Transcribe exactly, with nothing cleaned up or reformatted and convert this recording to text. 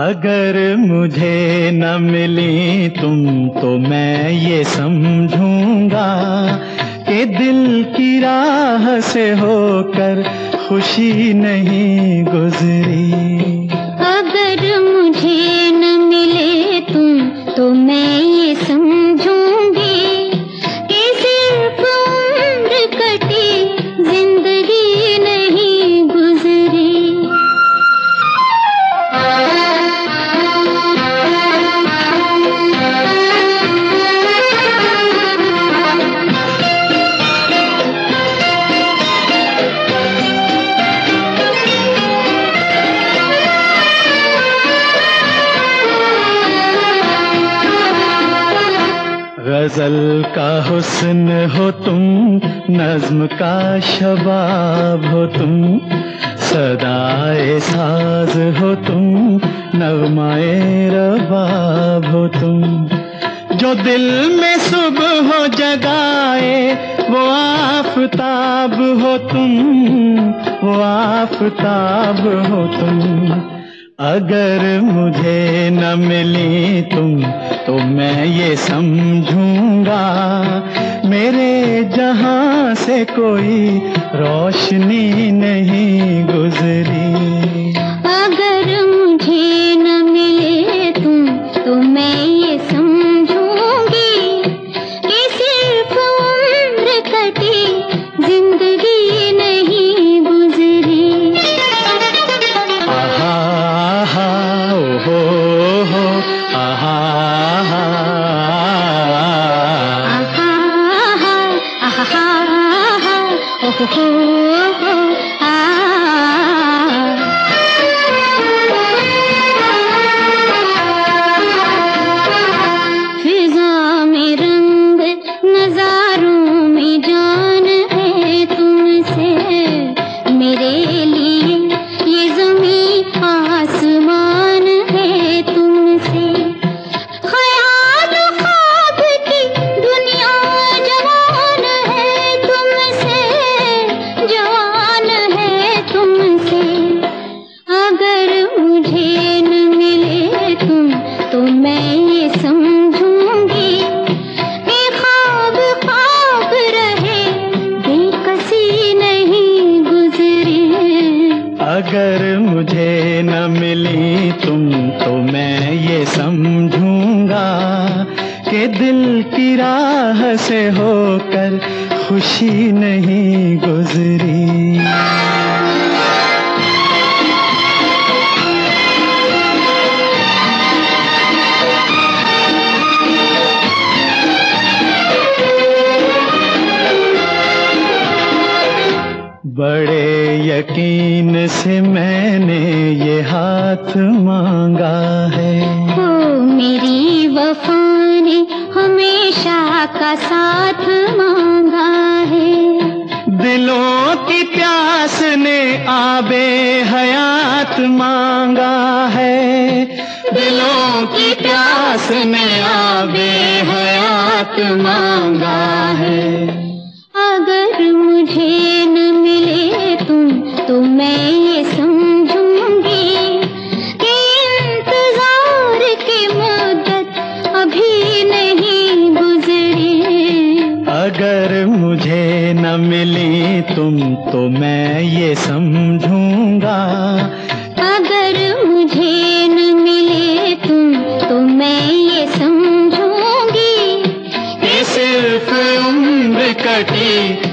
अगर मुझे न मिली तुम तो मैं ये समझूंगा कि दिल की राह से होकर खुशी नहीं गुजरी। अगर मुझे न मिले तुम तो मैं ये समझूंगी कि सिर्फ उम्र कटी जिंदगी नहीं गुजरी। गजल का हुस्न हो तुम, नज्म का शबाब हो तुम, सदाए साज हो तुम, नगमाए रबाब हो तुम। जो दिल में सुबह हो जगाए वो आफताब हो तुम, वो आफताब हो तुम। अगर मुझे न मिली तुम तो मैं ये समझूंगा मेरे जहां से कोई रोशनी नहीं गुजरी। अगर मुझे न मिले तुम तो मैं ये समझूंगी कि सिर्फ उम्र कटी जिंदगी नहीं गुजरी। आहा आहा ओ हो हो आहा हो हो हो आ फिजा में रंग नजारों में जान है तुमसे, मेरे लिए ये ज़मीं आसमान है तुमसे। ख्याल ख्वाब की दुनिया जवान है तुमसे, जवान है तुमसे। अगर मुझे न मिले तुम तो मैं ये समझूंगी कि ख्वाब ख्वाब रहे बेकसी नहीं गुजरी। अगर मुझे न मिली तुम तो मैं ये समझूंगा कि दिल की राह से होकर खुशी नहीं गुजरी। बड़े यकीन से मैंने ये हाथ मांगा है, ओ मेरी वफा ने हमेशा का साथ मांगा है। दिलों की प्यास ने आबे हयात मांगा है, दिलों की प्यास ने आबे हयात मांगा है। अगर मुझे न मिले तुम तो मैं ये समझूंगी कि इंतजार की मुद्दत अभी नहीं गुजरी। अगर मुझे न मिली तुम तो मैं ये समझूंगा, अगर मुझे न मिले तुम तो मैं ये समझूंगी कि सिर्फ उम्र कटी